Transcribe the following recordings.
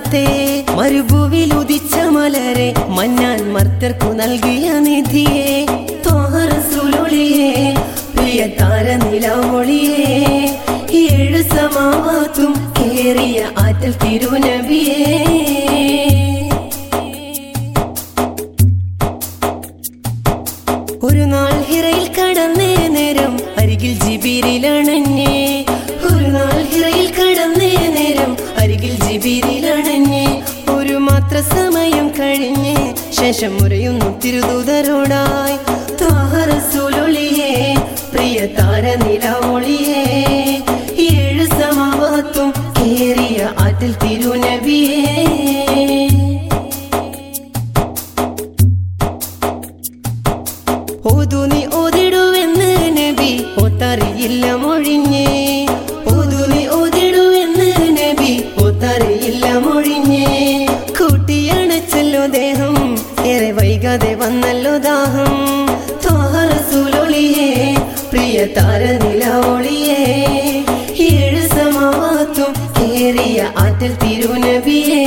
സത്തേ മരുഭൂവിൽ ഉദിച്ച മലരെ മന്നാൻ മർത്തർക്കു നൽകിയ നിധിയെ ത്വാഹ റസൂലൊളിയേ പ്രിയ താരനിലാവൊളിയേ ഏഴ് സമാവാത്തും കേറിയ ആറ്റൽ തിരുനബിയേ ഒരു നാൾ ഹിറയിൽ കടന്നേ നേരം അരികിൽ ജിബീരിലണഞ്ഞേ ഒരു നാൾ ഹിറയിൽ കടന്നേ നേരം അരികിൽ ജിബീരിലണഞ്ഞേ ഒരു മാത്ര സമയം കഴിഞ്ഞേ ശേഷം മുരയുന്നു തിരുദൂതരോടായി ത്വാഹ റസൂലൊളിയേ പ്രിയ താരനിലാവൊളിയേ ഏഴ് സമാവാത്തും കേറിയ ആറ്റൽ തിരുനബിയേ ഓതു നീ ഓതിടുവെന്ന് നബി ഓത്തറിയില്ല മൊഴിഞ്ഞേ ഓതു നീ ഓതിടുവെന്ന് നബി ഓത്തറിയില്ല മൊഴിഞ്ഞേ കൂട്ടിയണച്ചല്ലോ ദേഹം ഏറെ വൈകാതെ വന്നല്ലോ ദാഹം ത്വാഹ റസൂലൊളിയേ പ്രിയ താരനിലാവൊളിയേ ഏഴ് സമാവാത്തും കേറിയ ആറ്റൽ തിരുനബിയേ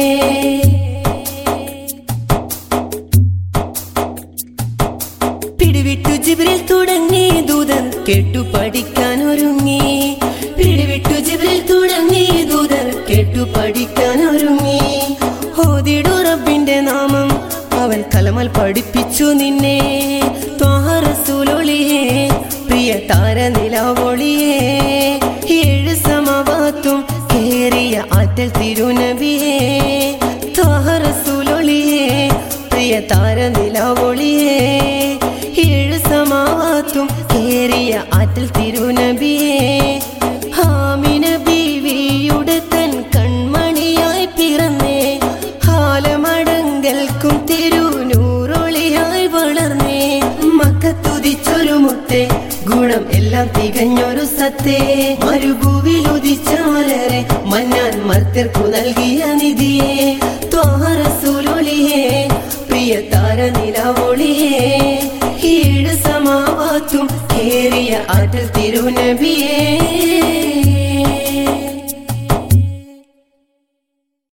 പിടിവിട്ടു ജിബ്രീൽ തുടങ്ങി ദൂതൻ കേട്ടു പഠിക്കാൻ ഒരുങ്ങി പിടിവിട്ടു ജിബ്രീൽ തുടങ്ങി ദൂതൻ കേട്ടു പഠിക്കാൻ ഒരുങ്ങി ഓതിടു റബ്ബിന്റെ നാമം അവൻ കലമൽ പഠിപ്പിച്ചു നിന്നെ ത്വാഹ റസൂലൊളിയേ പ്രിയ താരനിലാവൊളിയേ ഏഴ് സമാവാത്തും കേറിയ ആറ്റൽ തിരുനബിയേ ത്വാഹ റസൂലൊളിയേ പ്രിയ താരനിലാവൊളിയേ ഏഴ് സമാവാത്തും കേറിയ ആറ്റൽ തിരുനബിയേ ആമിന ബീവിയുടെ തൻ കൺമണിയായി പിറന്നേ ഹാലമടങ്കൽക്കും തിരുനൂറൊളിയായി വളർന്നേ മക്കത്തുദിച്ചൊരു മുത്തേ ഗുണം എല്ലാം തികഞ്ഞൊരു സത്തേ മരുഭൂവിൽ ഉദിച്ച മലരെ മന്നാൻ മർത്തർക്കു നൽകിയ നിധിയെ ത്വാഹ റസൂലൊളിയേ പ്രിയ താരനിലാവൊളിയേ ഏഴ് സമാവാത്തും കേറിയ ആറ്റൽ തിരുനബിയേ